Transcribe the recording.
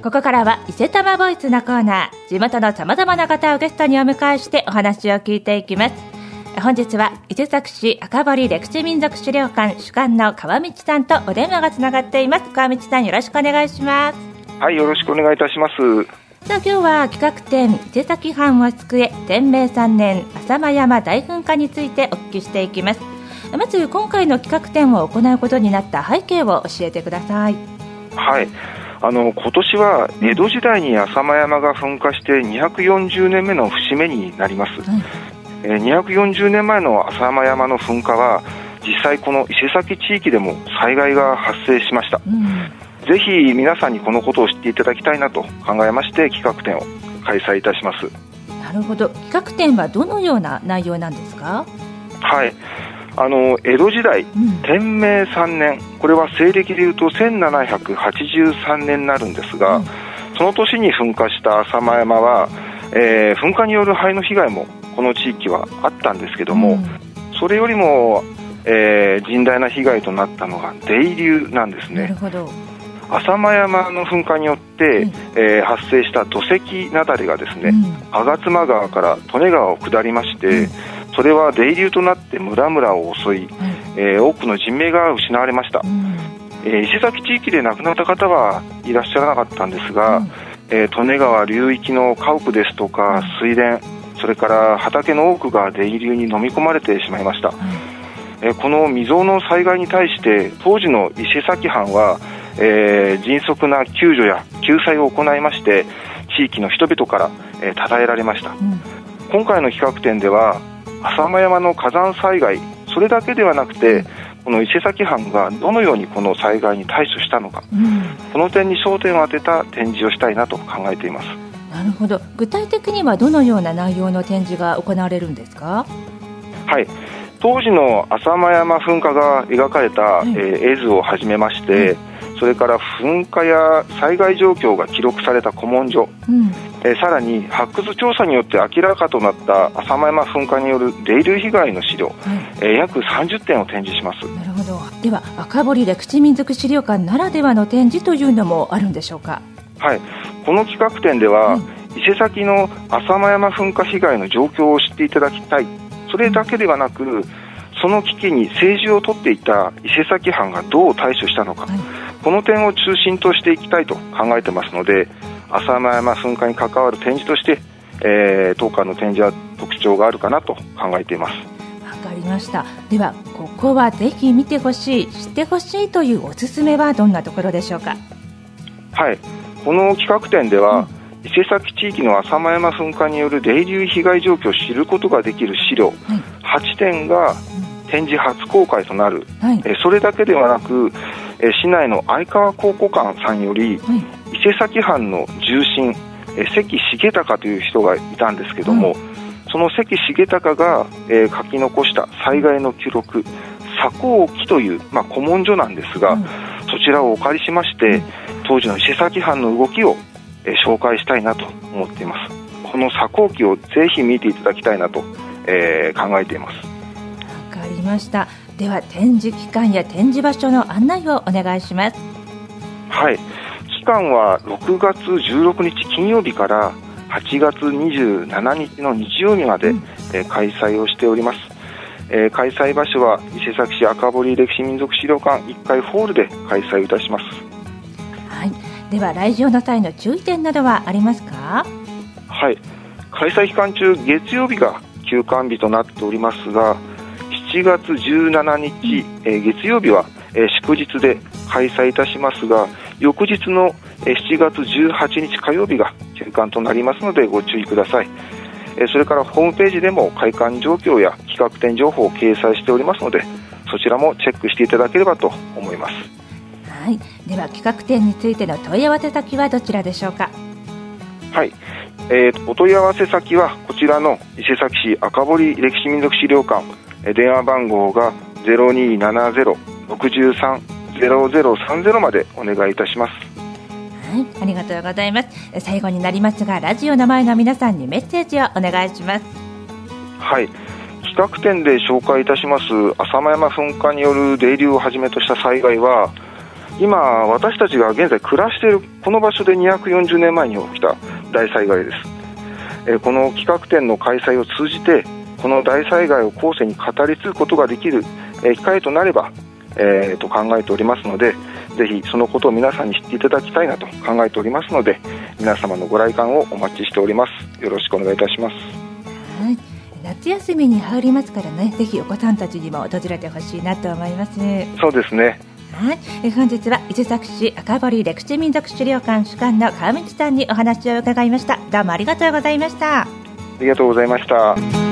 ここからは伊勢多摩ボイスのコーナー、地元のさまざまな方をゲストにお迎えしてお話を聞いていきます。本日は伊勢崎市赤堀歴史民俗資料館主幹の川道さんとお電話がつながっています。川道さん、よろしくお願いします。 はい、よろしくお願いいたします。 さあ、今日は企画展伊勢崎藩を救え天明3年浅間山大噴火についてお聞きしていきます。まず今回の企画展を行うことになった背景を教えてください。 はい、今年は江戸時代に浅間山が噴火して240年目の節目になります。240年前の浅間山の噴火は実際この伊勢崎地域でも災害が発生しました。ぜひ皆さんにこのことを知っていただきたいなと考えまして企画展を開催いたします。 なるほど。企画展はどのような内容なんですか？ はい、江戸時代、天明3年、これは西暦でいうと1783年になるんですが、その年に噴火した浅間山は、噴火による灰の被害もこの地域はあったんですけども、それよりも、甚大な被害となったのが泥流なんですね。 なるほど。 浅間山の噴火によって、発生した土石雪崩がですね、吾妻川から利根川を下りまして、それは泥流となって村々を襲い、多くの人命が失われました。伊勢崎地域で亡くなった方はいらっしゃらなかったんですが、利根川流域の家屋ですとか水田、それから畑の多くが泥流に飲み込まれてしまいました。この未曾有の災害に対して当時の伊勢崎藩は、迅速な救助や救済を行いまして地域の人々から、称えられました。今回の企画展では浅間山の火山災害、それだけではなくてこの伊勢崎藩がどのようにこの災害に対処したのか、この点に焦点を当てた展示をしたいなと考えています。 なるほど。具体的にはどのような内容の展示が行われるんですか？ はい、当時の浅間山噴火が描かれた、絵図をはじめまして、それから噴火や災害状況が記録された古文書、さらに発掘調査によって明らかとなった浅間山噴火による泥流被害の資料、約30点を展示します。 なるほど。では赤堀歴史民俗資料館ならではの展示というのもあるんでしょうか？ はい、この企画展では、伊勢崎の浅間山噴火被害の状況を知っていただきたい、それだけではなくその危機に政治を取っていた伊勢崎藩がどう対処したのか、この点を中心としていきたいと考えてますので、浅間山噴火に関わる展示として、当館の展示は特徴があるかなと考えています。 わかりました。ではここはぜひ見てほしい、知ってほしいというおすすめはどんなところでしょうか？ はい、この企画展では、伊勢崎地域の浅間山噴火による泥流被害状況を知ることができる資料、8点が展示初公開となる。それだけではなく、市内の相川考古館さんより、伊勢崎藩の重臣、関重隆という人がいたんですけども、その関重隆が、書き残した災害の記録、左高記という、古文書なんですが、そちらをお借りしまして当時の伊勢崎藩の動きを、紹介したいなと思っています。この左高記をぜひ見ていただきたいなと、考えています。 わかりました。では展示期間や展示場所の案内をお願いします。 はい、期間は6月16日金曜日から8月27日の日曜日まで、開催をしております。開催場所は伊勢崎市赤堀歴史民俗資料館1階ホールで開催いたします。 はい、では来場の際の注意点などはありますか？ はい、開催期間中月曜日が休館日となっておりますが、7月17日、月曜日は、祝日で開催いたしますが、翌日の、7月18日火曜日が休館となりますのでご注意ください。それからホームページでも開館状況や企画展情報を掲載しておりますので、そちらもチェックしていただければと思います。 はい、では企画展についての問い合わせ先はどちらでしょうか？ はい、お問い合わせ先はこちらの伊勢崎市赤堀歴史民俗資料館、電話番号が 0270-63-0030 までお願いいたします。 はい、ありがとうございます。最後になりますが、ラジオの前の皆さんにメッセージをお願いします。 はい、企画展で紹介いたします浅間山噴火による泥流をはじめとした災害は今私たちが現在暮らしているこの場所で240年前に起きた大災害です。この企画展の開催を通じてこの大災害を後世に語り継ぐことができる機会となれば、と考えておりますので、ぜひそのことを皆さんに知っていただきたいなと考えておりますので、皆様のご来館をお待ちしております。よろしくお願いいたします。 はい、夏休みに入りますからね、ぜひお子さんたちにも訪れてほしいなと思います。 そうですね。 はい、本日は伊勢崎市赤堀歴史民族資料館主幹の川道さんにお話を伺いました。どうもありがとうございました。 ありがとうございました。